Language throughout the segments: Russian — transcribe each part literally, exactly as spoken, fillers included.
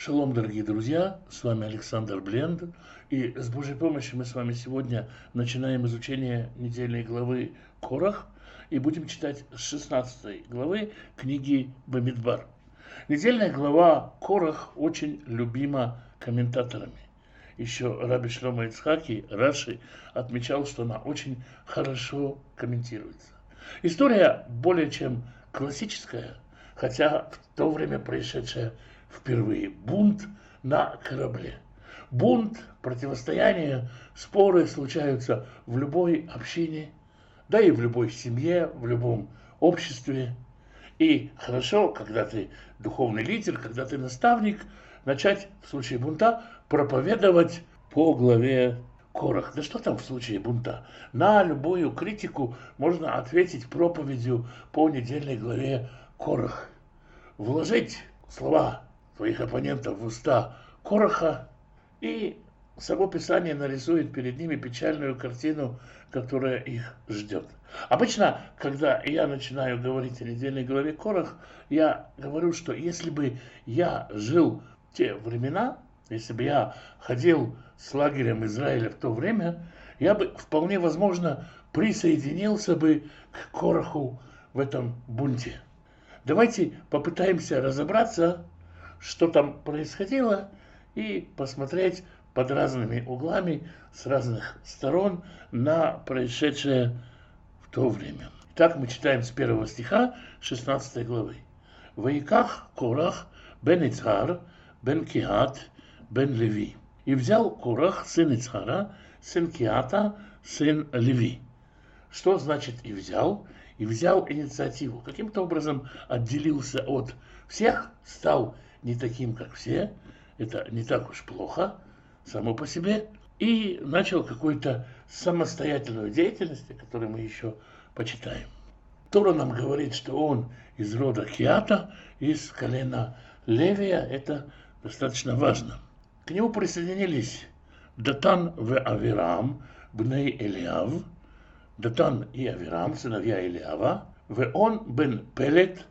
Шалом, дорогие друзья, с вами Александр Блендер, и с Божьей помощью мы с вами сегодня начинаем изучение недельной главы Корах и будем читать с шестнадцатой главы книги Бамидбар. Недельная глава Корах очень любима комментаторами. Еще Раби Шломо Ицхаки, Раши, отмечал, что она очень хорошо комментируется. История более чем классическая, хотя в то время происшедшая впервые. Бунт на корабле. Бунт, противостояние, споры случаются в любой общине, да и в любой семье, в любом обществе. И хорошо, когда ты духовный лидер, когда ты наставник, начать в случае бунта проповедовать по главе Корах. Да что там в случае бунта? На любую критику можно ответить проповедью по недельной главе Корах. Вложить слова своих оппонентов в уста Кораха, и само Писание нарисует перед ними печальную картину, которая их ждет. Обычно, когда я начинаю говорить о недельной главе Корах, я говорю, что если бы я жил в те времена, если бы я ходил с лагерем Израиля в то время, я бы вполне возможно присоединился бы к Кораху в этом бунте. Давайте попытаемся разобраться, что там происходило, и посмотреть под разными углами, с разных сторон на происшедшее в то время. Итак, мы читаем с первого стиха шестнадцатой главы. «Ваиках Корах бен Ицхар бен Киат бен Леви». И взял Корах, сын Ицхара, сын Киата, сын Леви. Что значит «и взял»? И взял инициативу. Каким-то образом отделился от всех, стал не таким, как все. Это не так уж плохо само по себе. И начал какую-то самостоятельную деятельность, о которой мы еще почитаем. Тора нам говорит, что он из рода Киата, из колена Левия. Это достаточно важно. К нему присоединились Датан в Авирам, бней Элиав, Датан и Авирам, сыновья Илиава, в Он бен Пелет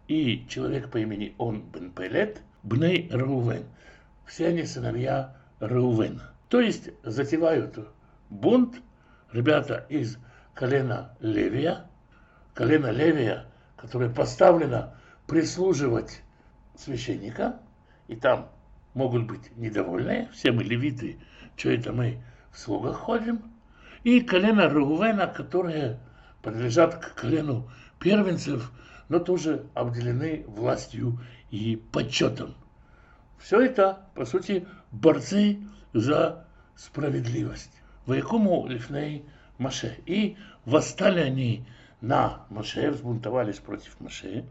и человек по имени Он бен Пелет, бней Реувен. Все они сыновья Реувена. То есть затевают бунт ребята из колена Левия, колено Левия, которое поставлено прислуживать священникам, и там могут быть недовольные, все мы левиты, что это мы в слугах ходим, и колено Реувена, которые принадлежат к колену первенцев, но тоже обделены властью и почетом. Все это, по сути, борцы за справедливость. Ваякому лифней Моше. И восстали они на Моше, взбунтовались против Моше.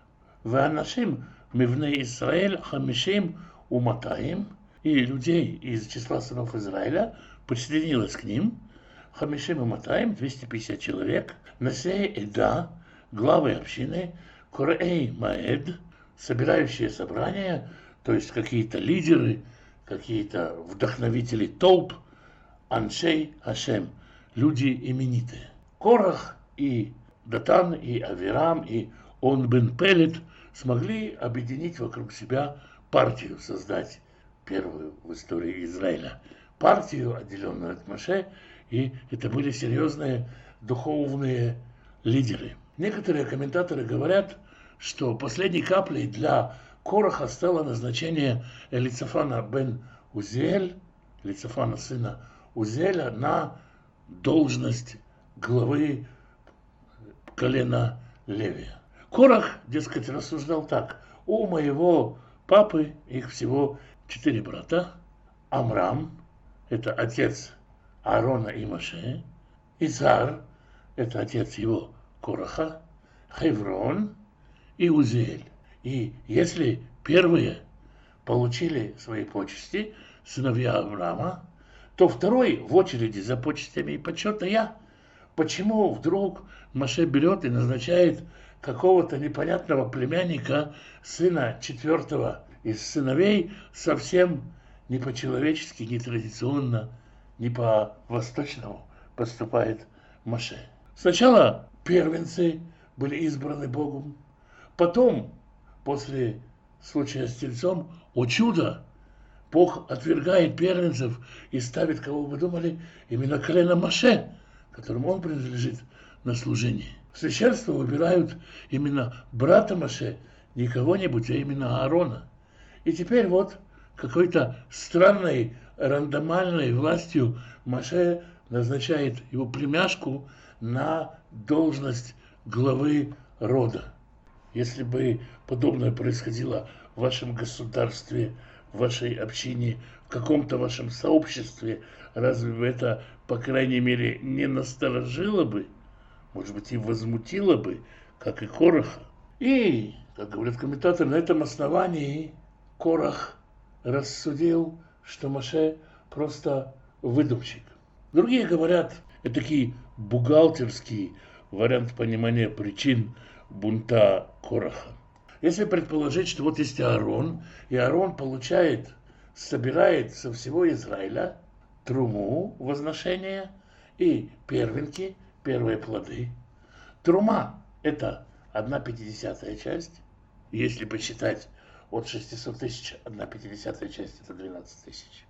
Ваанашим мивней Исраэль хамишим уматаим. И людей из числа сынов Израиля присоединилось к ним. Хамишим уматаим, двести пятьдесят человек. Насей Эда, главы общины, Кореэй Маэд, собирающие собрания, то есть какие-то лидеры, какие-то вдохновители толп, Аншей Хашем, люди именитые. Корах и Датан, и Авирам, и Он бен Пелет смогли объединить вокруг себя партию, создать первую в истории Израиля. Партию, отделенную от Моше, и это были серьезные духовные лидеры. Некоторые комментаторы говорят, что последней каплей для Кораха стало назначение Элицафана бен Узиэль, Элицафана сына Узеля, на должность главы колена Левия. Корах, дескать, рассуждал так: у моего папы, их всего четыре брата, Амрам, это отец Аарона и Моше, Изар, это отец его Кораха, Хеврон и Узиэль. И если первые получили свои почести, сыновья Авраама, то второй в очереди за почестями и почетом я. Почему вдруг Моше берет и назначает какого-то непонятного племянника, сына четвертого из сыновей, совсем не по-человечески, не традиционно, не по-восточному поступает Моше? Сначала первенцы были избраны Богом, потом, после случая с тельцом, о чудо! Бог отвергает первенцев и ставит, кого вы думали, именно колено Моше, которому он принадлежит на служение. В священство выбирают именно брата Моше, не кого-нибудь, а именно Аарона. И теперь вот какой-то странной рандомальной властью Моше назначает его племяшку на должность главы рода. Если бы подобное происходило в вашем государстве, в вашей общине, в каком-то вашем сообществе, разве бы это, по крайней мере, не насторожило бы, может быть, и возмутило бы, как и Кораха? И, как говорят комментаторы, на этом основании Корах рассудил, что Моше просто выдумщик. Другие говорят, это такой бухгалтерский вариант понимания причин бунта Кораха. Если предположить, что вот есть Аарон, и Аарон получает, собирает со всего Израиля труму возношения и первенки, первые плоды. Трума – это одна пятидесятая часть. Если посчитать от шестисот тысяч, одна пятидесятая часть – это двенадцать тысяч.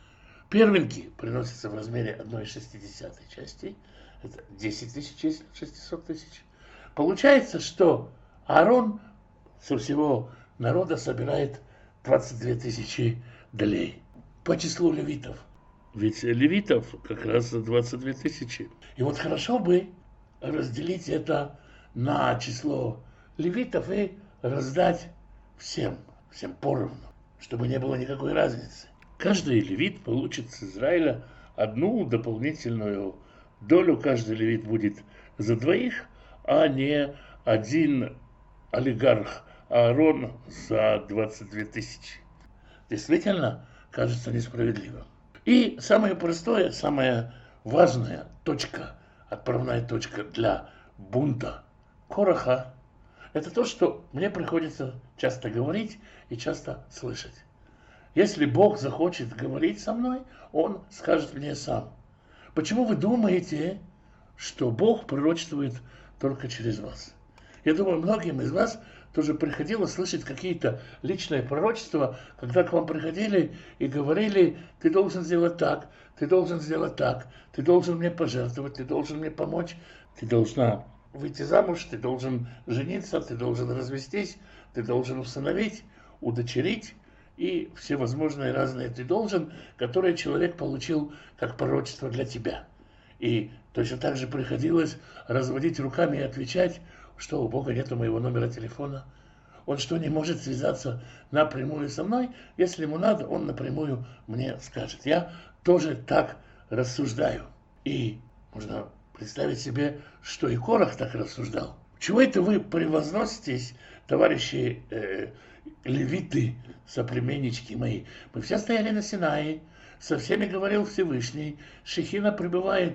Первенки приносятся в размере одной шестидесятой части. Это десять тысяч, если шестьсот тысяч. Получается, что Аарон со всего народа собирает двадцать две тысячи долей по числу левитов. Ведь левитов как раз двадцать две тысячи. И вот хорошо бы разделить это на число левитов и раздать всем, всем поровну, чтобы не было никакой разницы. Каждый левит получит с Израиля одну дополнительную долю. Каждый левит будет за двоих, а не один олигарх Аарон за двадцать две тысячи. Действительно, кажется несправедливым. И самое простое, самая важная точка, отправная точка для бунта Кораха, это то, что мне приходится часто говорить и часто слышать. Если Бог захочет говорить со мной, Он скажет мне сам. Почему вы думаете, что Бог пророчествует только через вас? Я думаю, многим из вас тоже приходилось слышать какие-то личные пророчества, когда к вам приходили и говорили: ты должен сделать так, ты должен сделать так, ты должен мне пожертвовать, ты должен мне помочь, ты должна выйти замуж, ты должен жениться, ты должен развестись, ты должен усыновить, удочерить и все возможные разные ты должен, которые человек получил как пророчество для тебя. И точно так же приходилось разводить руками и отвечать, что у Бога нету моего номера телефона. Он что, не может связаться напрямую со мной? Если ему надо, он напрямую мне скажет. Я тоже так рассуждаю. И можно представить себе, что и Корах так рассуждал. Чего это вы превозноситесь, товарищи э, левиты, соплеменнички мои? Мы все стояли на Синае, со всеми говорил Всевышний, Шехина пребывает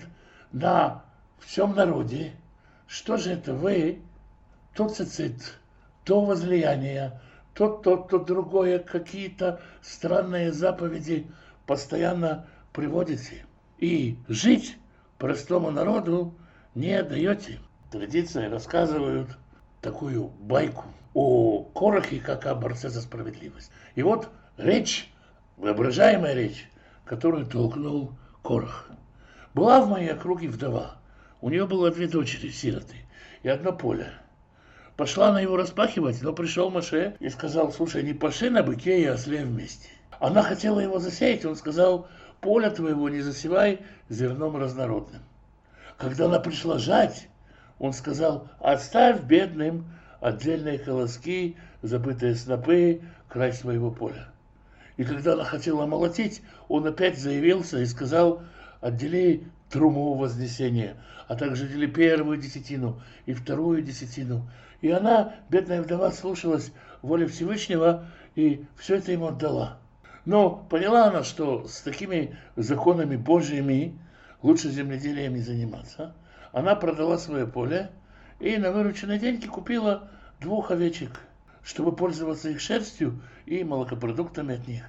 на всем народе. Что же это вы, то цицит, то возлияние, то то, то другое, какие-то странные заповеди постоянно приводите. И жить простому народу не даете. Традиции рассказывают такую байку о Корахе, как о борце за справедливость. И вот речь, воображаемая речь, которую толкнул Корах. Была в моей округе вдова. У нее было две дочери, сироты, и одно поле. Пошла она его распахивать, но пришел Моше и сказал: слушай, не паши на быке и осле вместе. Она хотела его засеять, он сказал: поле твоего не засевай зерном разнородным. Когда она пришла жать, он сказал: оставь бедным отдельные колоски, забытые снопы, край своего поля. И когда она хотела молотить, он опять заявился и сказал: отдели труму вознесения, а также отдели первую десятину и вторую десятину. И она, бедная вдова, слушалась воли Всевышнего и все это ему отдала. Но поняла она, что с такими законами Божьими лучше земледелием не заниматься. Она продала свое поле и на вырученные деньги купила двух овечек, чтобы пользоваться их шерстью и молокопродуктами от них.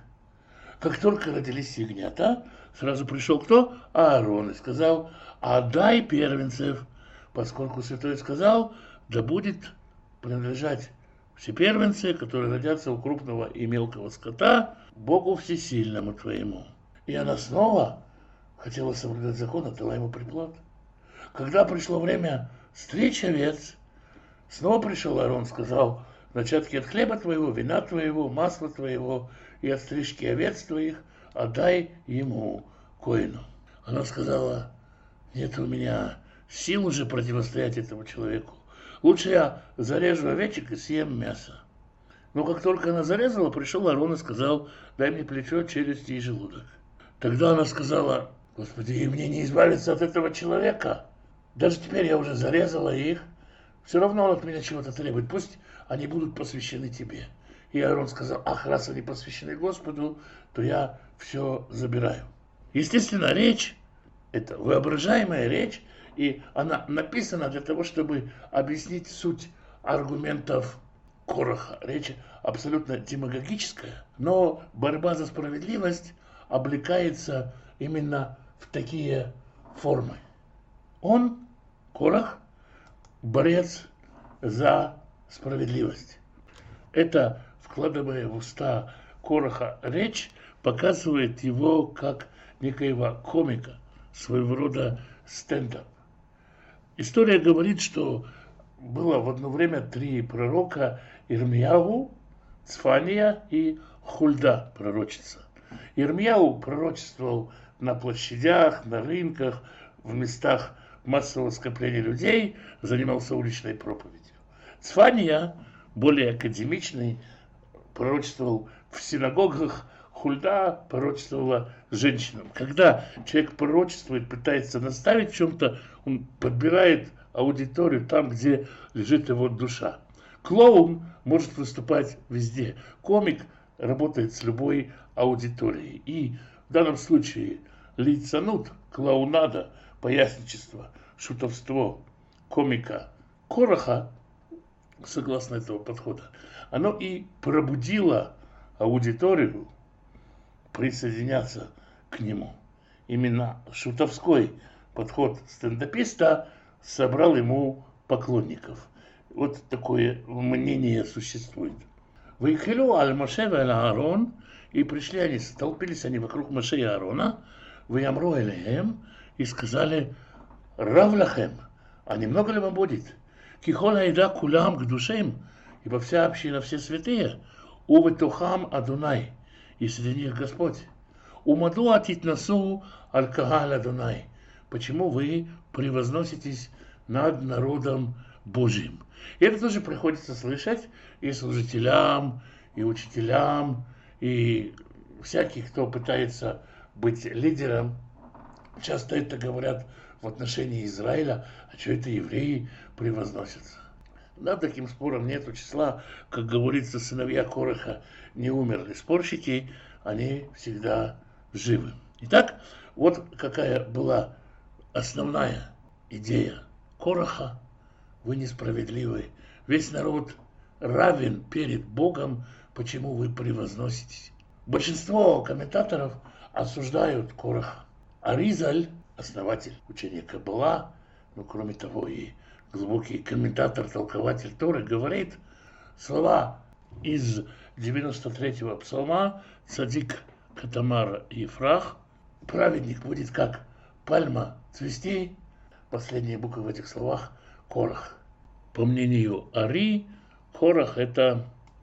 Как только родились ягнята, сразу пришел кто? Аарон, и сказал: отдай первенцев, поскольку святой сказал: да будет принадлежать все первенцы, которые родятся у крупного и мелкого скота, Богу всесильному твоему. И она снова хотела соблюдать закон, отдала ему приплат. Когда пришло время стричь овец, снова пришел Аарон, сказал: начатки от хлеба твоего, вина твоего, масла твоего и от стрижки овец твоих отдай ему, коину. Она сказала: нет у меня сил уже противостоять этому человеку. Лучше я зарежу овечек и съем мясо. Но как только она зарезала, пришел Аарон и сказал: дай мне плечо, челюсти и желудок. Тогда она сказала: Господи, и мне не избавиться от этого человека. Даже теперь я уже зарезала их. Все равно он от меня чего-то требует. Пусть они будут посвящены тебе. И Аарон сказал: ах, раз они посвящены Господу, то я все забираю. Естественно, речь – это воображаемая речь, и она написана для того, чтобы объяснить суть аргументов Кораха. Речь абсолютно демагогическая, но борьба за справедливость облекается именно в такие формы. Он, Корах, борец за справедливость. Это, вкладывая в уста Кораха речь, показывает его как некоего комика, своего рода стендап. История говорит, что было в одно время три пророка: Ирмияу, Цфания и Хульда, пророчица. Ирмияу пророчествовал на площадях, на рынках, в местах массового скопления людей, занимался уличной проповедью. Цфания, более академичный, пророчествовал в синагогах. Хульда пророчествовала женщинам. Когда человек пророчествует, пытается наставить в чем-то, он подбирает аудиторию там, где лежит его душа. Клоун может выступать везде. Комик работает с любой аудиторией. И в данном случае лицанут, клоунада, поясничество, шутовство комика Кораха, согласно этого подхода, оно и пробудило аудиторию присоединяться к нему. Именно шутовской подход стендаписта собрал ему поклонников. Вот такое мнение существует. Ваихилу аль Моше валь Аарон, и пришли они, столпились они вокруг Моше и Аарона, ваямру элеем, и сказали: Рав лахем, а немного ли вам будет? Кихол айда кулам к душем, ибо вся община, все святые, уватухам Адунай, и среди них Господь. Умаду атит насу аль-кагаль Адунай. Почему вы превозноситесь над народом Божьим? И это тоже приходится слышать и служителям, и учителям, и всяких, кто пытается быть лидером. Часто это говорят в отношении Израиля: а что это евреи превозносятся? Да, таким спором нету числа. Как говорится, сыновья Кораха не умерли. Спорщики, они всегда живы. Итак, вот какая была основная идея Кораха: вы несправедливы. Весь народ равен перед Богом, почему вы превозноситесь? Большинство комментаторов осуждают Кораха. Аризаль, основатель учения Каббала, ну, кроме того, и глубокий комментатор, толкователь Торы, говорит слова из девяносто третьего псалма: «Цадик катамар Ефрах», праведник будет как пальма цвести. Последняя буква в этих словах — Корах. По мнению Ари, Корах — это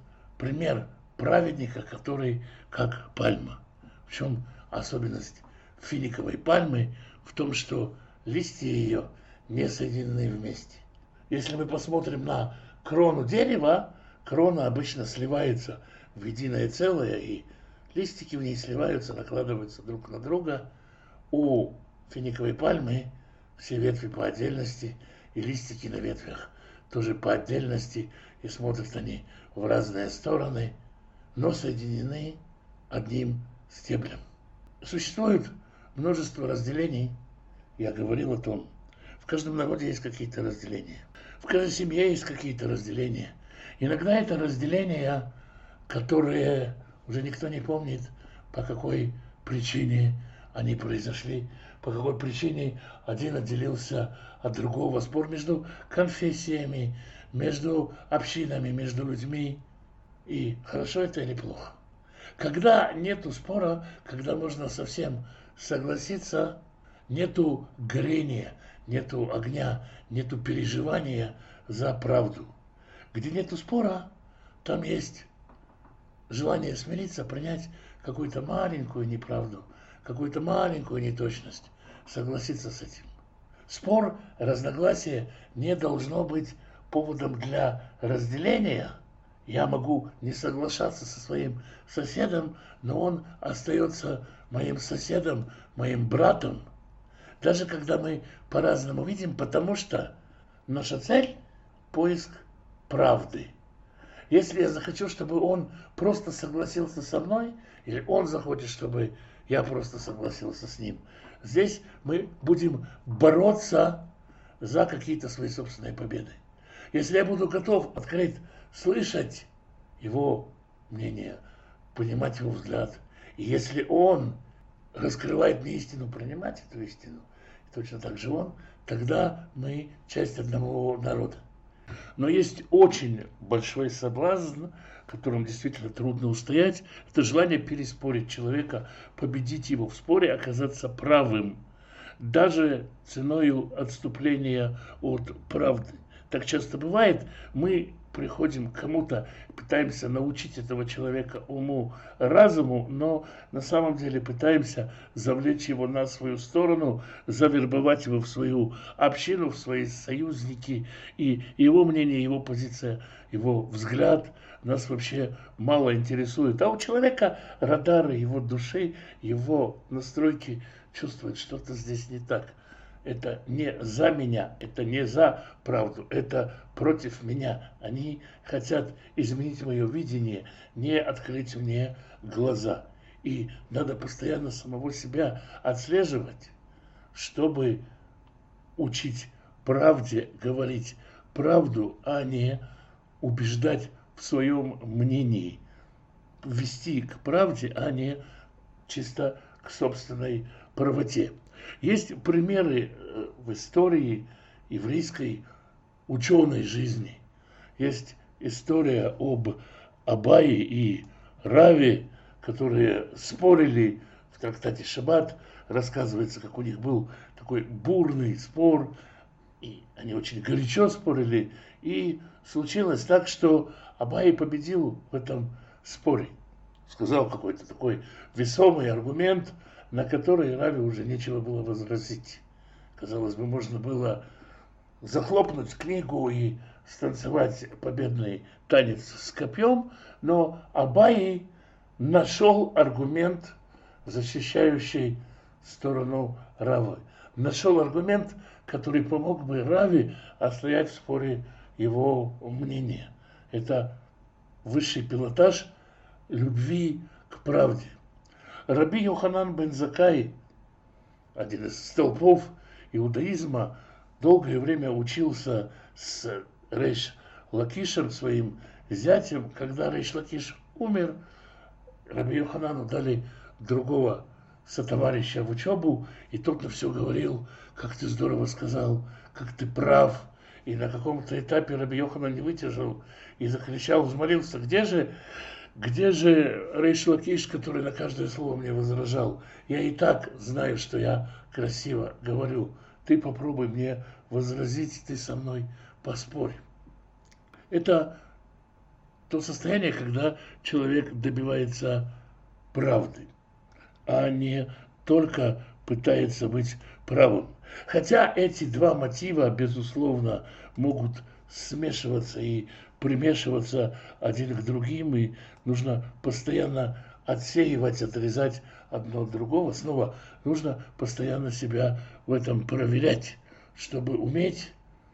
пример праведника, который как пальма. В чем особенность финиковой пальмы? В том, что листья ее не соединены вместе. Если мы посмотрим на крону дерева, крона обычно сливается в единое целое, и листики в ней сливаются, накладываются друг на друга. У финиковой пальмы все ветви по отдельности, и листики на ветвях тоже по отдельности, и смотрят они в разные стороны, но соединены одним стеблем. Существует множество разделений, я говорил о том. В каждом народе есть какие-то разделения. В каждой семье есть какие-то разделения. Иногда это разделения, которые уже никто не помнит, по какой причине они произошли, по какой причине один отделился от другого. Спор между конфессиями, между общинами, между людьми. И хорошо это или плохо? Когда нету спора, когда можно совсем согласиться, нету горения, нету огня, нету переживания за правду. Где нету спора, там есть желание смириться, принять какую-то маленькую неправду, какую-то маленькую неточность, согласиться с этим. Спор, разногласие не должно быть поводом для разделения. Я могу не соглашаться со своим соседом, но он остается моим соседом, моим братом. Даже когда мы по-разному видим, потому что наша цель – поиск правды. Если я захочу, чтобы он просто согласился со мной, или он захочет, чтобы я просто согласился с ним, здесь мы будем бороться за какие-то свои собственные победы. Если я буду готов открыть, слышать его мнение, понимать его взгляд, и если он раскрывает мне истину, принимать эту истину, точно так же он, тогда мы часть одного народа. Но есть очень большой соблазн, которым действительно трудно устоять. Это желание переспорить человека, победить его в споре, оказаться правым, даже ценой отступления от правды. Так часто бывает, мы приходим к кому-то, пытаемся научить этого человека уму, разуму, но на самом деле пытаемся завлечь его на свою сторону, завербовать его в свою общину, в свои союзники, и его мнение, его позиция, его взгляд нас вообще мало интересует. А у человека радары его души, его настройки чувствуют, что-то здесь не так. Это не за меня, это не за правду, это против меня. Они хотят изменить мое видение, не открыть мне глаза. И надо постоянно самого себя отслеживать, чтобы учить правде, говорить правду, а не убеждать в своем мнении, вести к правде, а не чисто к собственной правоте. Есть примеры в истории еврейской ученой жизни. Есть история об Абае и Раве, которые спорили в трактате Шаббат. Рассказывается, как у них был такой бурный спор, и они очень горячо спорили. И случилось так, что Абай победил в этом споре. Сказал какой-то такой весомый аргумент, на который Раве уже нечего было возразить. Казалось бы, можно было захлопнуть книгу и станцевать победный танец с копьем, но Абай нашел аргумент, защищающий сторону Равы. Нашел аргумент, который помог бы Раве отстоять в споре его мнения. Это высший пилотаж любви к правде. Раби Йоханан бен Заккай, один из столпов иудаизма, долгое время учился с Рейш Лакишем, своим зятем. Когда Рейш Лакиш умер, Раби Йоханану дали другого сотоварища в учебу, и тот на все говорил: как ты здорово сказал, как ты прав. И на каком-то этапе Раби Йоханан не выдержал и закричал, взмолился: где же Где же Рейш Лакиш, который на каждое слово мне возражал? Я и так знаю, что я красиво говорю. Ты попробуй мне возразить, ты со мной поспорь. Это то состояние, когда человек добивается правды, а не только пытается быть правым. Хотя эти два мотива, безусловно, могут смешиваться и примешиваться один к другим, и нужно постоянно отсеивать, отрезать одно от другого. Снова нужно постоянно себя в этом проверять, чтобы уметь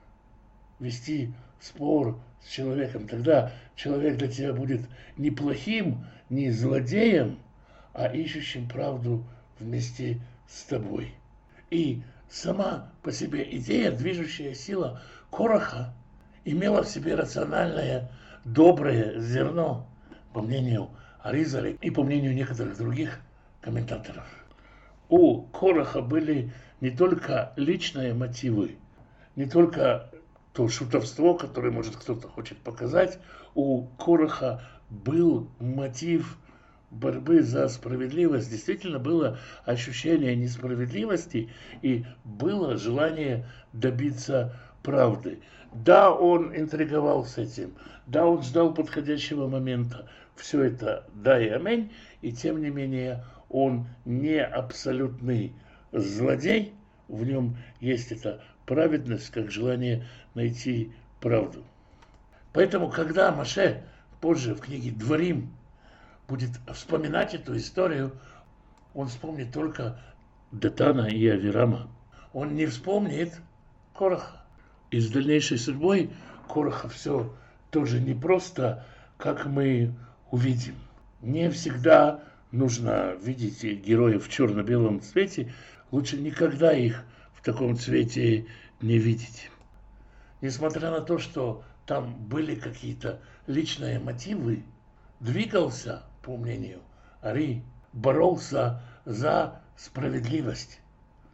вести спор с человеком. Тогда человек для тебя будет не плохим, не злодеем, а ищущим правду вместе с тобой. И сама по себе идея, движущая сила Кораха, имела в себе рациональное, доброе зерно, по мнению Аризаля и по мнению некоторых других комментаторов. У Кораха были не только личные мотивы, не только то шутовство, которое, может, кто-то хочет показать. У Кораха был мотив борьбы за справедливость. Действительно было ощущение несправедливости и было желание добиться правды. Да, он интриговал с этим, да, он ждал подходящего момента. Все это да и аминь, и тем не менее он не абсолютный злодей, в нем есть эта праведность, как желание найти правду. Поэтому, когда Моше позже в книге «Дворим» будет вспоминать эту историю, он вспомнит только Датана и Авирама. Он не вспомнит Кораха. И с дальнейшей судьбой Кораха все тоже непросто, как мы увидим. Не всегда нужно видеть героев в черно-белом цвете. Лучше никогда их в таком цвете не видеть. Несмотря на то, что там были какие-то личные мотивы, двигался, по мнению Ари, боролся за справедливость.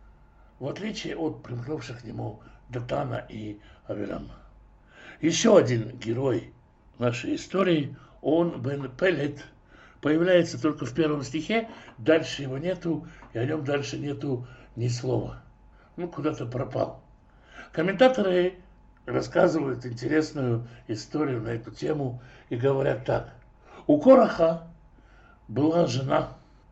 В отличие от примкнувших к нему Датана и Авирама. Еще один герой нашей истории, он бен Пелет, появляется только в первом стихе, дальше его нету, и о нем дальше нету ни слова. Ну, куда-то пропал. Комментаторы рассказывают интересную историю на эту тему и говорят так. У Кораха была жена,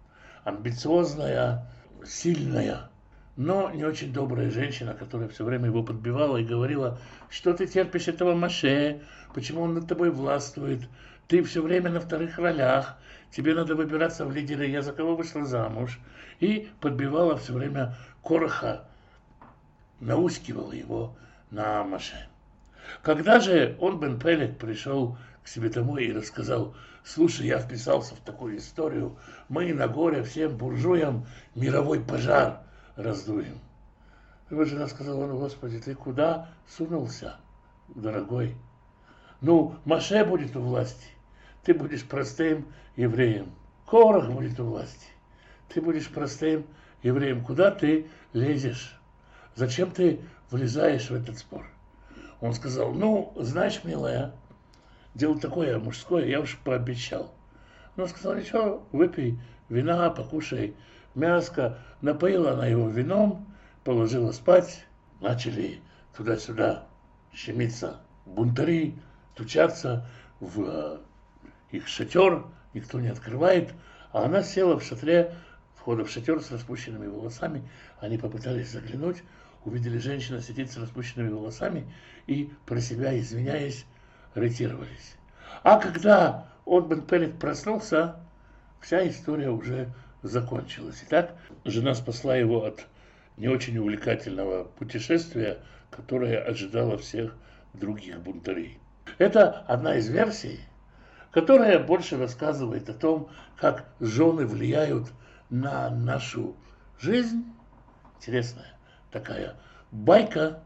амбициозная, сильная, но не очень добрая женщина, которая все время его подбивала и говорила, что ты терпишь этого Моше, почему он над тобой властвует, ты все время на вторых ролях, тебе надо выбираться в лидеры, я за кого вышла замуж. И подбивала все время Кораха, наускивала его на Моше. Когда же он, бен Пелет, пришел к себе домой и рассказал, слушай, я вписался в такую историю, мы на горе всем буржуям мировой пожар раздуем. Его жена сказала, ну, Господи, ты куда сунулся, дорогой? Ну, Моше будет у власти, ты будешь простым евреем. Корах будет у власти, ты будешь простым евреем. Куда ты лезешь? Зачем ты влезаешь в этот спор? Он сказал, ну, знаешь, милая, дело такое мужское, я уж пообещал. Он сказал, ничего, выпей вина, покушай мяско. Напоила она его вином, положила спать. Начали туда-сюда щемиться бунтари, стучаться в их шатер. Никто не открывает. А она села в шатре, входа в шатер с распущенными волосами. Они попытались заглянуть, увидели женщину сидеть с распущенными волосами и, про себя извиняясь, ретировались. А когда он, бен Пелет, проснулся, вся история уже закончилась. Итак, жена спасла его от не очень увлекательного путешествия, которое ожидало всех других бунтарей. Это одна из версий, которая больше рассказывает о том, как жены влияют на нашу жизнь. Интересная такая байка.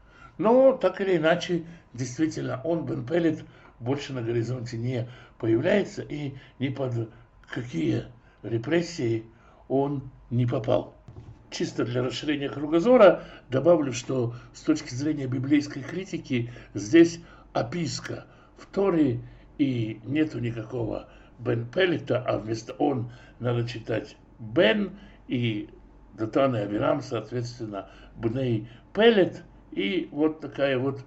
Но так или иначе, действительно, он, бен Пелет, больше на горизонте не появляется и ни под какие репрессии он не попал. Чисто для расширения кругозора добавлю, что с точки зрения библейской критики здесь описка в Торе и нету никакого бен Пелета, а вместо он надо читать бен, и Датан и Авирам, соответственно, бней Пелет, и вот такая вот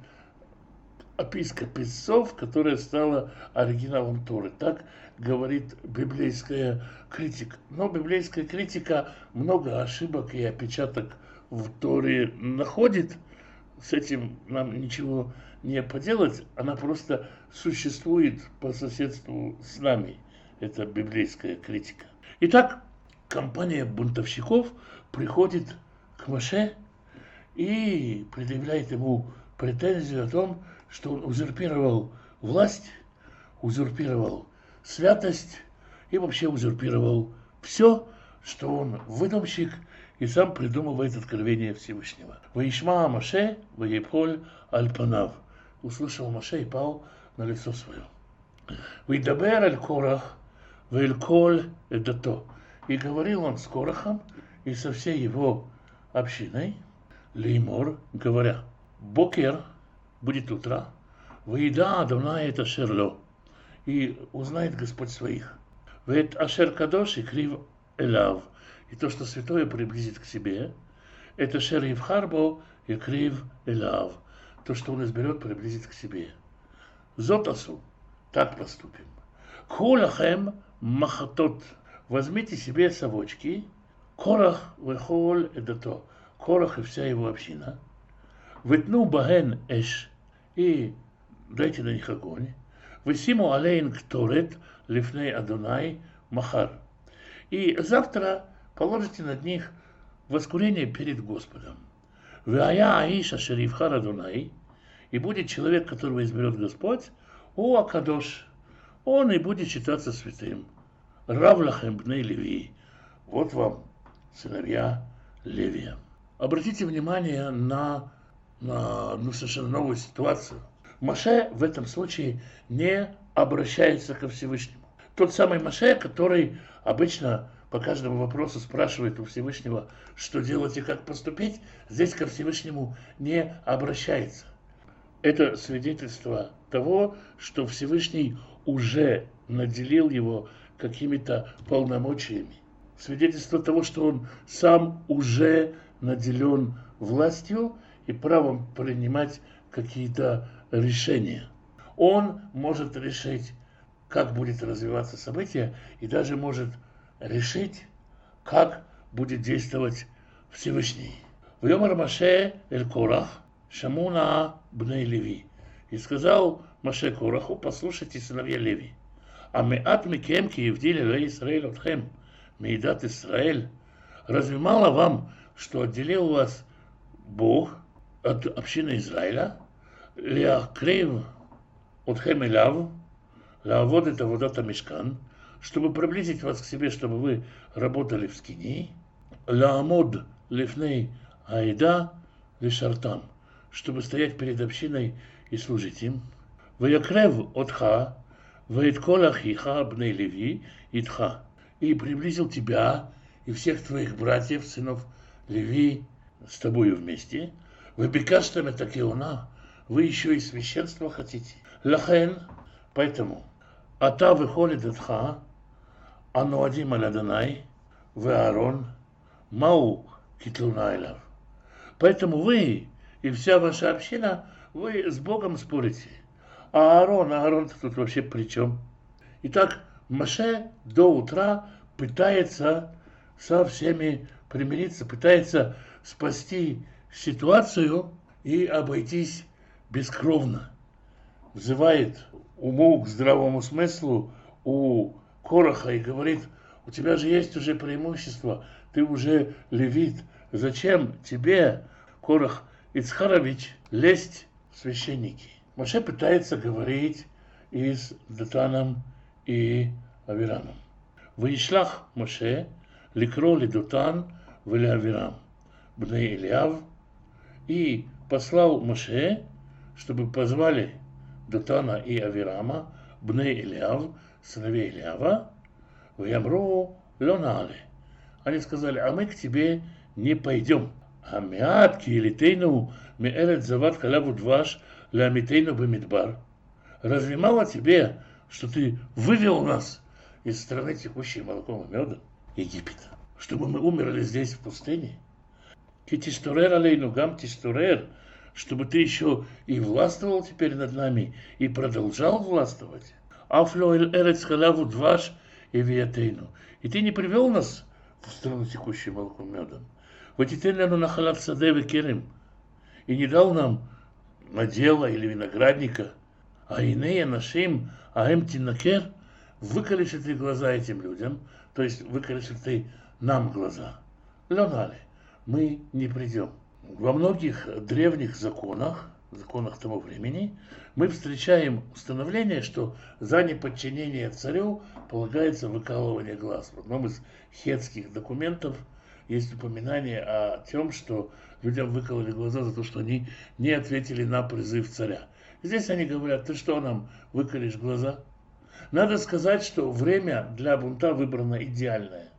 описка песцов, которая стала оригиналом Торы. Так говорит библейская критика. Но библейская критика много ошибок и опечаток в Торе находит. С этим нам ничего не поделать. Она просто существует по соседству с нами. Это библейская критика. Итак, компания бунтовщиков приходит к Моше и предъявляет ему претензию о том, что он узурпировал власть, узурпировал святость и вообще узурпировал все, что он выдумщик и сам придумывает откровение Всевышнего. «Ваишма Моше, ваеполь аль-панав». Услышал Моше и пал на лицо свое. «Вайдабер аль-корах, ваэль-коль эдато». И говорил он с Корахом и со всей его общиной, леймор, говоря, бокер, будет утро, выеда Адонай это шерло, и узнает Господь своих. Ведь ашер кадош и крив элав, и то, что святое приблизит к себе, это шер евхарбо и крив элав, то, что он изберет, приблизит к себе. Зотасу, так поступим. Хулахем махатот, возьмите себе совочки, корах вехоль эдато, корах и вся его община, ветну баген эш, и дайте на них огонь, весиму алейн кторет лифней Адонай махар, и завтра положите над них воскурение перед Господом. Веая аиша шерифхар Адонай, и будет человек, которого изберет Господь, о Акадош, он и будет считаться святым. Равлахем бней Леви, вот вам сыновья Левия. Обратите внимание на, на ну, совершенно новую ситуацию. Моше в этом случае не обращается ко Всевышнему. Тот самый Моше, который обычно по каждому вопросу спрашивает у Всевышнего, что делать и как поступить, здесь ко Всевышнему не обращается. Это свидетельство того, что Всевышний уже наделил его какими-то полномочиями. Свидетельство того, что он сам уже наделен властью и правом принимать какие-то решения. Он может решить, как будет развиваться событие, и даже может решить, как будет действовать Всевышний. Вьомар Моше эль Корах Шамуна бней Леви. И сказал Моше Кораху, послушайте, сыновья Леви. А меат микем ки евдили ла Исраэль отхем, меидат Исраэль. Разве мало вам, что отделил вас Бог от общины Израиля? Леакрив отхем элав, лаавод это водата мишкан, чтобы приблизить вас к себе, чтобы вы работали в скинии. Лаамод лифней аида лишартам, чтобы стоять перед общиной и служить им. Ваякрев отха, ваиткол ахиха бней Леви итха, и приблизил тебя и всех твоих братьев, сынов Леви, с тобою вместе. Вы бекаштам это кеуна, вы еще и священство хотите. Лахен, поэтому, ата выходит отха, ануадим аль Адонай, вы Аарон, мау китлунайлав. Поэтому вы и вся ваша община, вы с Богом спорите. А Аарон, Аарон тут вообще при чем? Итак, Моше до утра пытается со всеми примириться, пытается спасти ситуацию и обойтись бескровно. Взывает уму к здравому смыслу у Кораха и говорит, у тебя же есть уже преимущество, ты уже левит, зачем тебе, Корах Ицхарович, лезть в священники? Моше пытается говорить и с Дотаном и Авирамом. Ваишлах Моше ликро ли Дотан вели Авирам бней Илиав, и послал Моше, чтобы позвали Дотана и Авирама, бней Илиав, сыновей Илиава, ваямру лонале. Они сказали, а мы к тебе не пойдем. Амиат киелитейну меэрет зават халяву дваш лямитейну бемидбар. Разве мало тебе, что ты вывел нас из страны, текущей молоком и медом, Египета, чтобы мы умерли здесь в пустыне? Китистурер алейну гам тистурер, чтобы ты еще и властвовал теперь над нами и продолжал властвовать. Афло эрец халяву дваш и виятейну. И ты не привел нас в страну, текущей молоком и медом. Ватитенляну нахалат садевы керем, и не дал нам надела или виноградника, а инея нашим аэм тинакер, выколешь ты глаза этим людям, то есть выколешь ты нам глаза. Лонали, мы не придем. Во многих древних законах, законах того времени, мы встречаем установление, что за неподчинение царю полагается выкалывание глаз. В одном из хетских документов есть упоминание о том, что людям выкололи глаза за то, что они не ответили на призыв царя. Здесь они говорят, ты что нам выколешь глаза? Надо сказать, что время для бунта выбрано идеальное.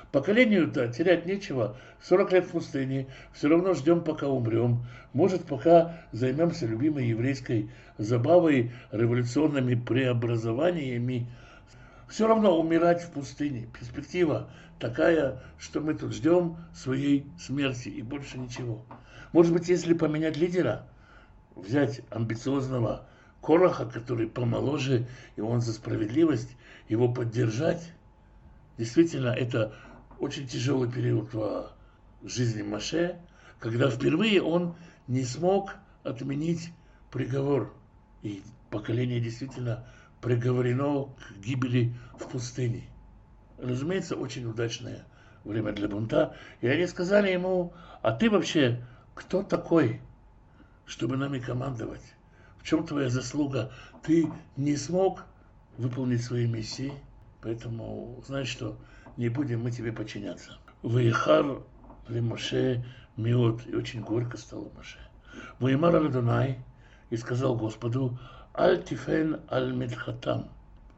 Поколению-то терять нечего. сорок лет в пустыне. Все равно ждем, пока умрем. Может, пока займемся любимой еврейской забавой, революционными преобразованиями. Все равно умирать в пустыне. Перспектива такая, что мы тут ждем своей смерти и больше ничего. Может быть, если поменять лидера, взять амбициозного Кораха, который помоложе, и он за справедливость, его поддержать. Действительно, это очень тяжелый период в жизни Моше, когда впервые он не смог отменить приговор. И поколение действительно приговорено к гибели в пустыне. Разумеется, очень удачное время для бунта. И они сказали ему: а ты вообще кто такой, чтобы нами командовать? В чем твоя заслуга? Ты не смог выполнить свои миссии, поэтому знаешь что, не будем мы тебе подчиняться. Ваихар ли Моше миот, и очень горько стало Моше. Ваимар Адонай, и сказал Господу: аль тифен аль медхатам,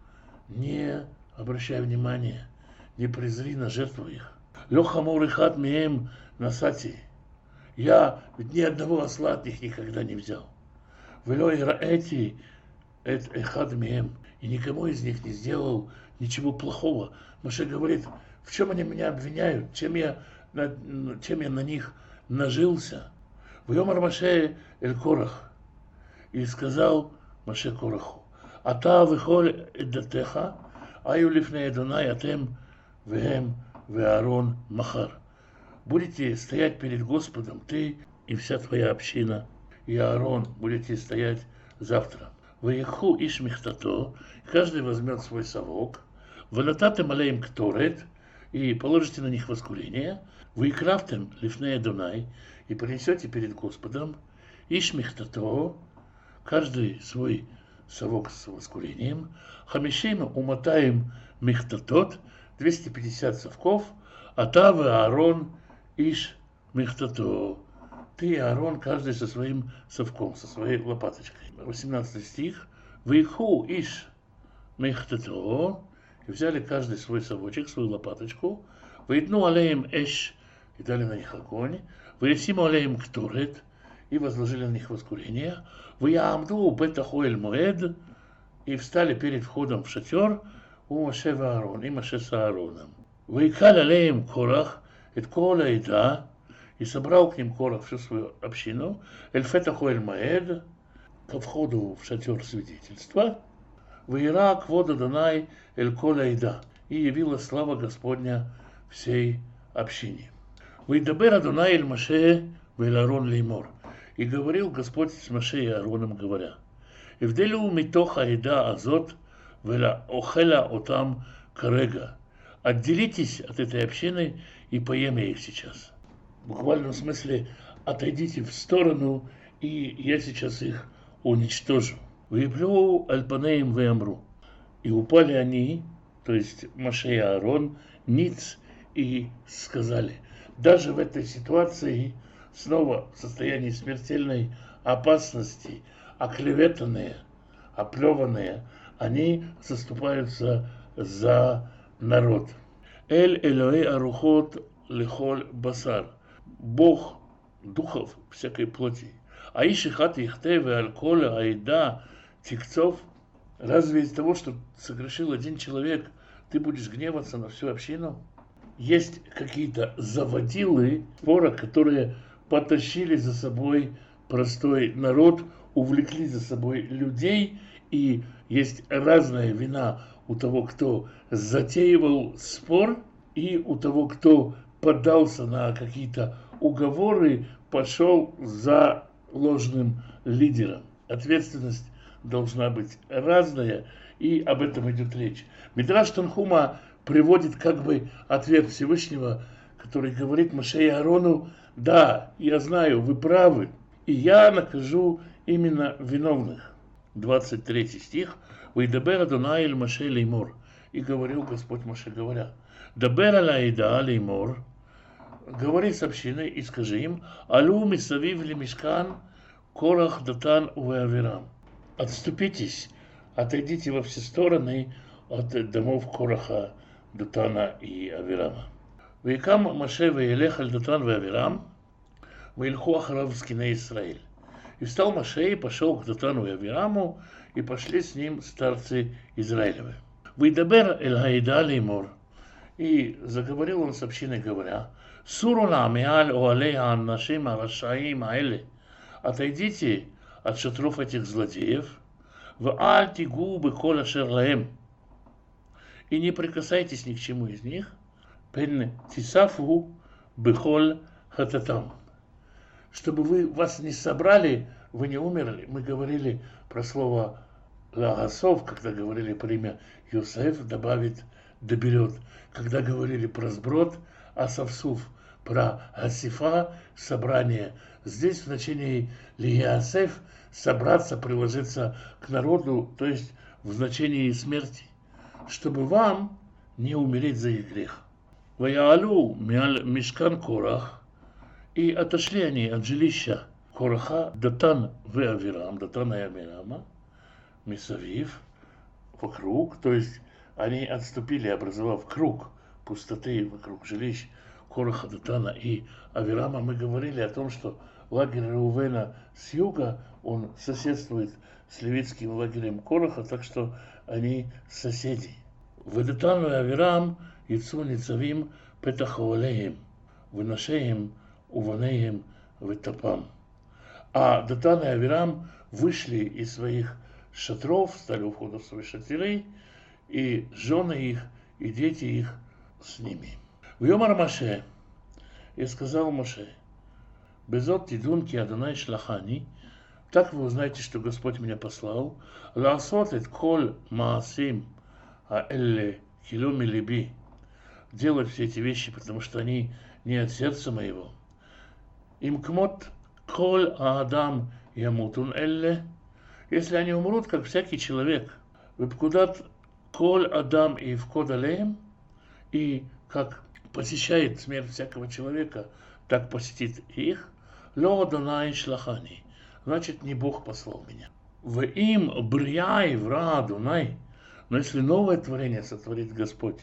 не обращай внимания, не презри на жертву их. Лехамур ихат мием насати, я ведь ни одного осла от них никогда не взял. Велой раэти эт эхад мием, и никому из них не сделал ничего плохого. Моше говорит: в чем они меня обвиняют, чем я, чем я на них нажился. Вьомар Моше эль Корах, и сказал Моше Кораху: ата вихоль эдатеха, аю лифней Адонай атем вехем веарон махар. Будете стоять перед Господом, ты и вся твоя община, и Аарон, будете стоять завтра. Ваеху иш михтато, каждый возьмет свой совок, ванататем алеем кторет, и положите на них воскурение, ваикрафтем лифней Адонай, и принесете перед Господом, иш михтато, каждый свой совок с воскурением, хамишейма умотаем михтатот, двести пятьдесят совков, атавы Аарон иш михтато. Ты и Аарон, каждый со своим совком, со своей лопаточкой. восемнадцатый стих. Ваиху иш михтато. И взяли каждый свой совочек, свою лопаточку. Ваитну алеем эш. И дали на них огонь. Ваисиму алеем кторет. И возложили на них воскурение. Ваямду бетахуэль моэд. И встали перед входом в шатер у Моше и Аарон. И Моше с Аароном. Ваикаль алеем Корах. Это кола еда. И собрал к ним Корах всю свою общину, эльфетаху эль маэд, ко входу в шатер свидетельства, ваира квода Адонай эль кола еда, и явила слава Господня всей общине. Вайдабер Адонай эль Моше вэль Аарон леймор, и говорил Господь с Моше и Аароном, говоря: Евделю митоха еда азот вэля охеля отам карега, отделитесь от этой общины и поем я их сейчас. В буквальном смысле отойдите в сторону, и я сейчас их уничтожу. Виплю альпанеем вемру. И упали они, то есть Моше и Аарон, ниц, и сказали: даже в этой ситуации, снова в состоянии смертельной опасности, оклеветанные, оплеванные, они заступаются за народ. Эль Элоэ Арухот Лехоль Басар. Бог духов всякой плоти. А ишихат ихтеве альколя айда тикцов. Разве из того, что согрешил один человек, ты будешь гневаться на всю общину? Есть какие-то заводилы спора, которые потащили за собой простой народ, увлекли за собой людей, и есть разная вина у того, кто затеивал спор, и у того, кто поддался на какие-то уговоры, пошел за ложным лидером. Ответственность должна быть разная, и об этом идет речь. Мидраш Танхума приводит как бы ответ Всевышнего, который говорит Моше и Аарону: да, я знаю, вы правы, и я накажу именно виновных. двадцать третий стих. «Вайдабер Адонай эль Моше леймор». И говорил Господь Моше, говоря: «Дабер аль-айда леймор». Говори с общиной и скажи им: «Алу мисавив ли мишкан Корах датан увеавирам». Отступитесь, отойдите во все стороны от домов Кораха, Датана и Авирама. ויקם משה וילך אל דתן ואבירам, וילכו אחריו זקני Израиль. И встал Моше и пошел к Датану и Авираму, и пошли с ним старцы Израилевы. Выдабер эль Хаида леймор. И заговорил он с общиной, говоря: Суруна миаль оалей аннашим арашаим аэле. Отойдите от шатров этих злодеев, в аль тигу беколь ашер лаэм. И не прикасайтесь ни к чему из них, пен тисафу бехоль хататам. Чтобы вы вас не собрали, вы не умерли. Мы говорили про слово лагасов, когда говорили про имя Йосеф, добавит доберет. Когда говорили про сброд, асавсуф, про асифа, собрание. Здесь в значении лиясеф, собраться, приложиться к народу, то есть в значении смерти, чтобы вам не умереть за их грех. Ваяалу миаль мишкан Корах. И отошли они от жилища Кораха, Датан в Авирам, Датана и Авирама, Мисавив, вокруг, то есть они отступили, образовав круг пустоты вокруг жилищ Кораха, Датана и Авирама. Мы говорили о том, что лагерь Реувена с юга, он соседствует с левитским лагерем Кораха, так что они соседи. В Датану и Авирам яцу ницавим петахоалеем, выношеем уванеем витапам. А Датан и Авирам вышли из своих шатров, стали у входа в свои шатиры, и жены их, и дети их с ними. В Йомар Моше, и сказал Моше: Безот тидунки Адонай шлахани, так вы узнаете, что Господь меня послал, лаасот эт коль маасим аэлле киломи либи, делать все эти вещи, потому что они не от сердца моего. Им кмот коль аадам ямутун элле, если они умрут, как всякий человек, вепкудат коль адам и вкод алеем, и как посещает смерть всякого человека, так посетит их, ло Адонай шлахани, значит, не Бог послал меня. В им бряй вра Адонай, но если новое творение сотворит Господь,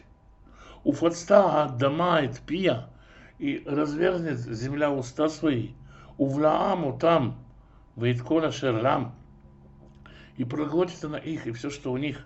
уфатста аддамает пия, и развернет земля уста свои, увлааму там, вейткола шерлам, и проглотит она их, и все, что у них.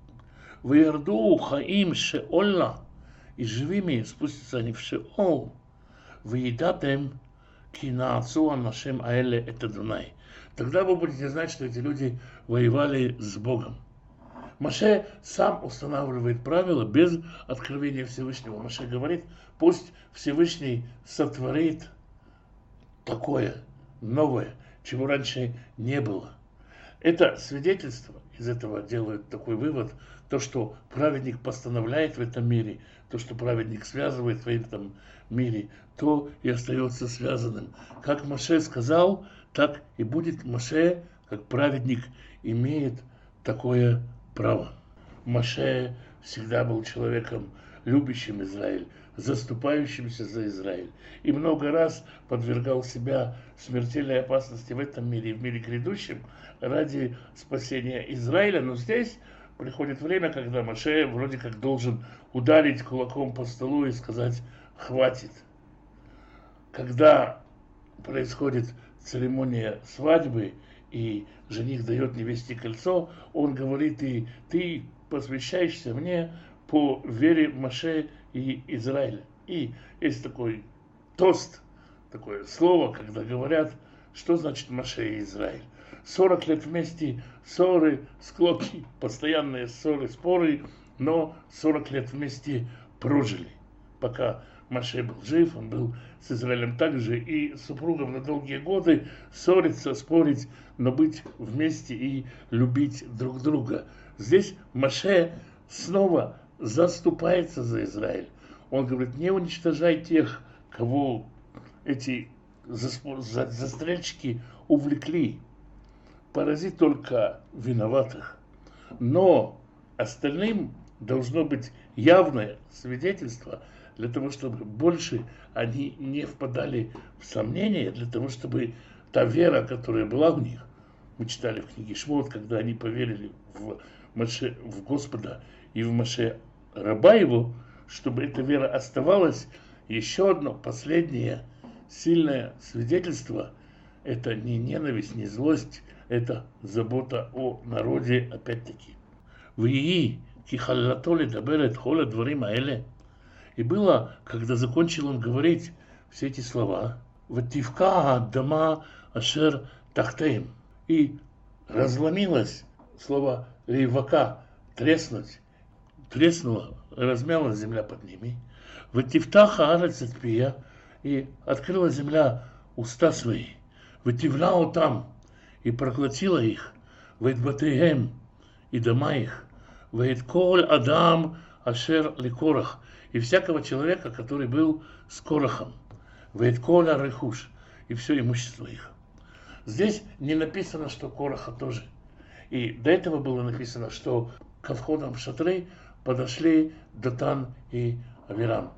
Вейрду хаим шеолла, и живыми спустятся они в Шеол. Выедатем кинаацу анашем аэле это Дунай. Тогда вы будете знать, что эти люди воевали с Богом. Моше сам устанавливает правила без откровения Всевышнего. Моше говорит: пусть Всевышний сотворит такое новое, чего раньше не было. Это свидетельство, из этого делают такой вывод, то, что праведник постановляет в этом мире, то, что праведник связывает в этом мире, то и остается связанным. Как Моше сказал, так и будет. Моше, как праведник, имеет такое право. Моше всегда был человеком, любящим Израиль, заступающимся за Израиль. И много раз подвергал себя смертельной опасности в этом мире и в мире грядущем ради спасения Израиля. Но здесь приходит время, когда Моше вроде как должен ударить кулаком по столу и сказать: хватит. Когда происходит церемония свадьбы, и жених дает невесте кольцо, он говорит: и ты посвящаешься мне по вере Моше и Израиля. И есть такой тост, такое слово, когда говорят, что значит Моше и Израиль. сорок лет вместе, ссоры, склоки, постоянные ссоры, споры, но сорок лет вместе прожили. Пока Моше был жив, он был с Израилем также, и супругам на долгие годы ссориться, спорить, но быть вместе и любить друг друга. Здесь Моше снова заступается за Израиль. Он говорит: не уничтожай тех, кого эти застрельщики увлекли. Порази только виноватых. Но остальным должно быть явное свидетельство, для того, чтобы больше они не впадали в сомнения, для того, чтобы та вера, которая была у них, мы читали в книге Шмот, когда они поверили в, Моше, в Господа и в Моше раба его, чтобы эта вера оставалась, еще одно последнее сильное свидетельство – это не ненависть, не злость, это забота о народе опять-таки. «Вии кихаллато ледабер эт хола дворим аэле». И было, когда закончил он говорить все эти слова, «Вативка аддама ашер тахтеем». И разломилось слово «рейвака» – треснуть, треснула, размялась земля под ними. «Вативтаха арец эт пия». И открыла земля уста свои. «Вативляо там». И проглотила их. «Ваэтбатеем». И дома их. «Ваэтколь адам ашер ликорах». И всякого человека, который был с Корахом. «Ваэтколя рехуш». И все имущество их. Здесь не написано, что Кораха тоже. И до этого было написано, что ко входам в шатры подошли Датан и Авирам.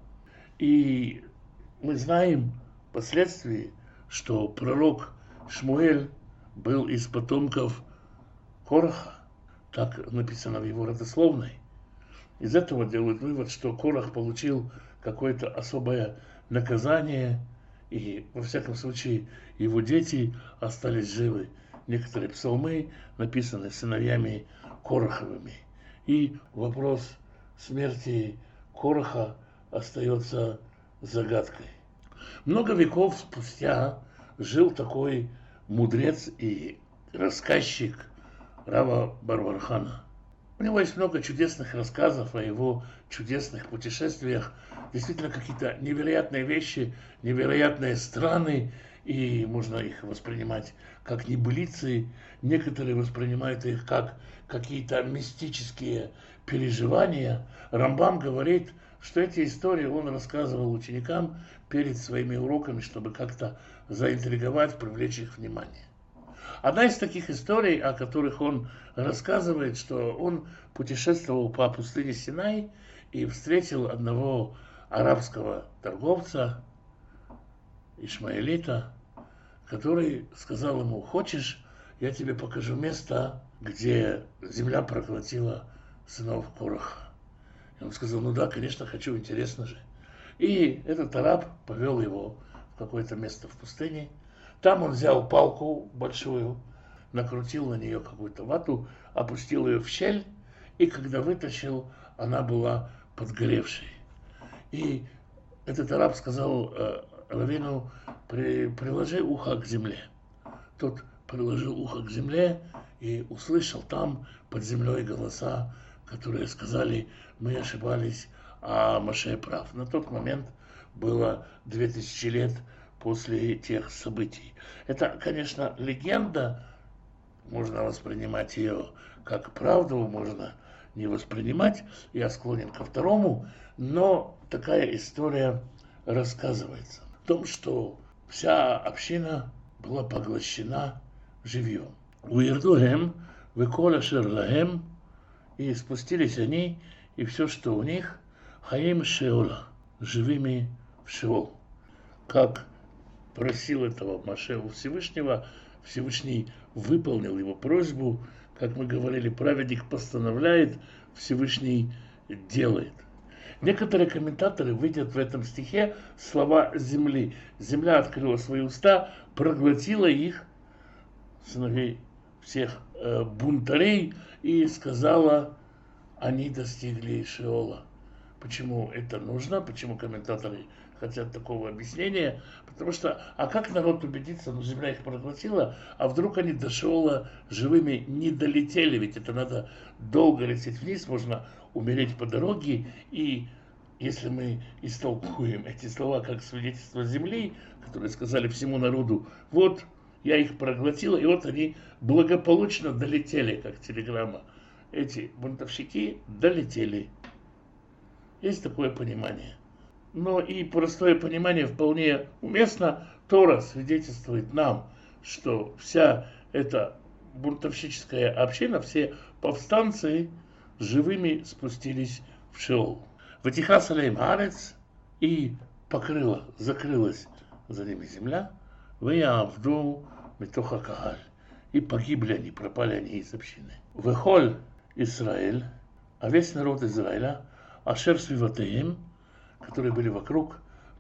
И мы знаем впоследствии, что пророк Шмуэль был из потомков Кораха. Так написано в его родословной. Из этого делают вывод, что Корах получил какое-то особое наказание, и, во всяком случае, его дети остались живы. Некоторые псалмы написаны сыновьями Кораховыми. И вопрос смерти Кораха остается загадкой. Много веков спустя жил такой мудрец и рассказчик Рава Барвархана. У него есть много чудесных рассказов о его чудесных путешествиях. Действительно, какие-то невероятные вещи, невероятные страны, и можно их воспринимать как небылицы. Некоторые воспринимают их как какие-то мистические переживания. Рамбам говорит, что эти истории он рассказывал ученикам перед своими уроками, чтобы как-то заинтриговать, привлечь их внимание. Одна из таких историй, о которых он рассказывает, что он путешествовал по пустыне Синай и встретил одного арабского торговца, ишмаэлита, который сказал ему: «Хочешь, я тебе покажу место, где земля проглотила сынов Кораха?» И он сказал: «Ну да, конечно, хочу, интересно же». И этот араб повел его в какое-то место в пустыне. Там он взял палку большую, накрутил на нее какую-то вату, опустил ее в щель, и когда вытащил, она была подгоревшей. И этот араб сказал э, раввину: При, приложи ухо к земле. Тот приложил ухо к земле и услышал там под землей голоса, которые сказали: мы ошибались, а Моше прав. На тот момент было две тысячи лет после тех событий. Это, конечно, легенда, можно воспринимать ее как правду, можно не воспринимать, я склонен ко второму, но такая история рассказывается о том, что вся община была поглощена живьем. «Уирдуэм, веколя шерлаэм», и спустились они, и все, что у них, хаим шеола, живыми в Шеол. Как просил этого Моше у Всевышнего, Всевышний выполнил его просьбу. Как мы говорили, праведник постановляет, Всевышний делает. Некоторые комментаторы видят в этом стихе слова земли. Земля открыла свои уста, проглотила их, сыновей всех э, бунтарей, и сказала: они достигли Шеола. Почему это нужно? Почему комментаторы хотят такого объяснения? Потому что, а как народ убедится, ну земля их проглотила, а вдруг они до Шеола живыми не долетели, ведь это надо долго лететь вниз, можно умереть по дороге, и если мы истолкуем эти слова как свидетельство земли, которые сказали всему народу: вот, я их проглотила, и вот они благополучно долетели, как телеграмма. Эти бунтовщики долетели. Есть такое понимание. Но и простое понимание вполне уместно. Тора свидетельствует нам, что вся эта бунтовщическая община, все повстанцы живыми спустились в Шеол. «Ватихас алейм арец», и покрыла, закрылась за ними земля. «Веявду митоха кагаль», и погибли они, пропали они из общины. «Вехоль Исраэль», а весь народ Израиля, ашер свиватеем, которые были вокруг,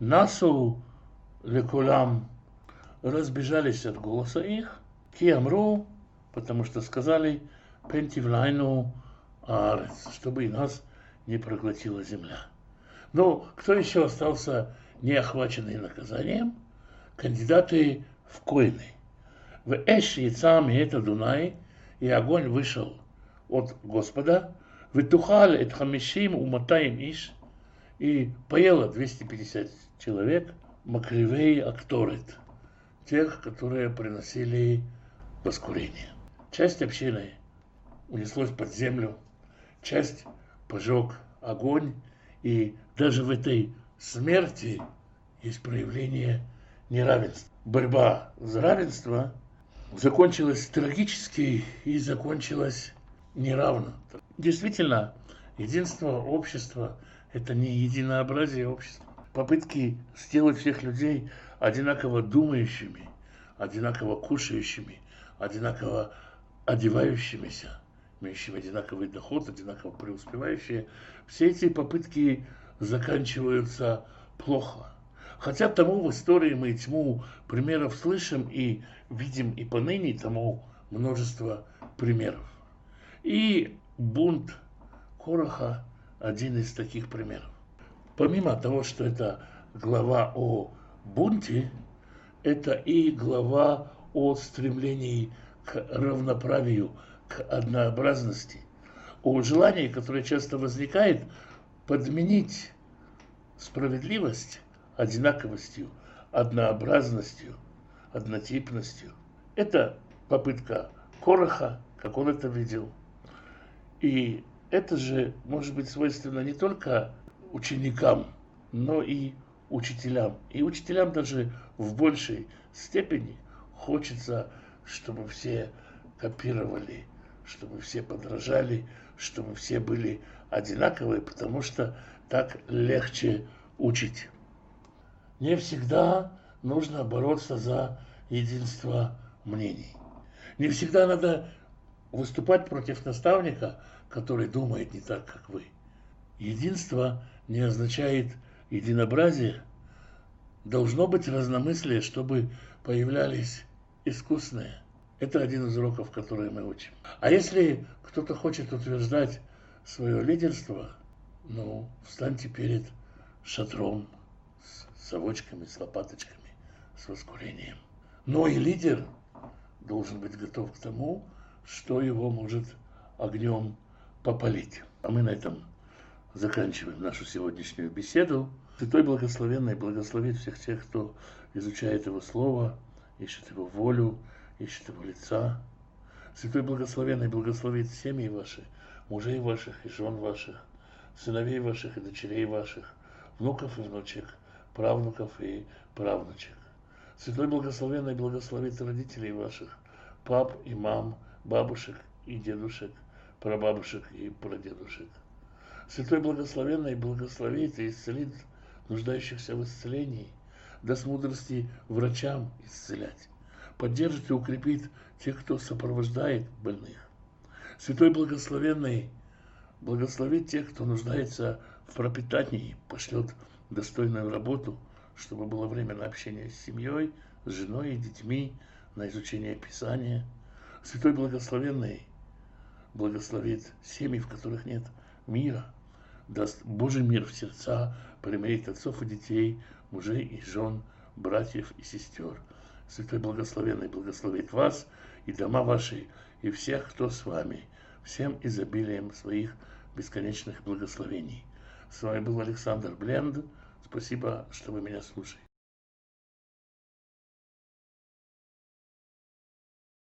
Насу лекулам, разбежались от голоса их, киамру, потому что сказали, пентивлайну арец, чтобы и нас не проглотила земля. Но кто еще остался не охваченный наказанием? Кандидаты в коины. В эш яйцами это Дунай, и огонь вышел от Господа, вытухали это хамишим уматаем иш, и поело двести пятьдесят человек, макривей акторит, тех, которые приносили воскурение. Часть общины унеслась под землю, часть пожег огонь, и даже в этой смерти есть проявление неравенства. Борьба за равенство закончилась трагически и закончилась неравно. Действительно, единство общества – это не единообразие общества. Попытки сделать всех людей одинаково думающими, одинаково кушающими, одинаково одевающимися, имеющими одинаковый доход, одинаково преуспевающие, все эти попытки заканчиваются плохо. Хотя тому в истории мы тьму примеров слышим и видим и поныне тому множество примеров. И бунт Кораха один из таких примеров. Помимо того, что это глава о бунте, это и глава о стремлении к равноправию, к однообразности, о желании, которое часто возникает, подменить справедливость одинаковостью, однообразностью, однотипностью. Это попытка Кораха, как он это видел. И это же может быть свойственно не только ученикам, но и учителям. И учителям даже в большей степени хочется, чтобы все копировали, чтобы все подражали, чтобы все были одинаковые, потому что так легче учить. Не всегда нужно бороться за единство мнений. Не всегда надо выступать против наставника, который думает не так, как вы. Единство не означает единообразие. Должно быть разномыслие, чтобы появлялись искусные. Это один из уроков, которые мы учим. А если кто-то хочет утверждать свое лидерство, ну, встаньте перед шатром с совочками, с лопаточками, с воскурением. Но и лидер должен быть готов к тому, что его может огнем попалить. А мы на этом заканчиваем нашу сегодняшнюю беседу. Святой Благословенный благословит всех тех, кто изучает Его Слово, ищет Его волю, ищет Его лица. Святой Благословенный благословит семьи ваши, мужей ваших и жен ваших, сыновей ваших и дочерей ваших, внуков и внучек, правнуков и правнучек. Святой Благословенный благословит родителей ваших, пап и мам, бабушек и дедушек, прабабушек и прадедушек. Святой Благословенный благословит и исцелит нуждающихся в исцелении, даст мудрости врачам исцелять, поддержит и укрепит тех, кто сопровождает больных. Святой Благословенный благословит тех, кто нуждается в пропитании, пошлет достойную работу, чтобы было время на общение с семьей, с женой и детьми, на изучение Писания. Святой Благословенный благословит семьи, в которых нет мира, даст Божий мир в сердца, примирит отцов и детей, мужей и жен, братьев и сестер. Святой Благословенный благословит вас и дома ваши, и всех, кто с вами, всем изобилием своих бесконечных благословений. С вами был Александр Бленд. Спасибо, что вы меня слушаете.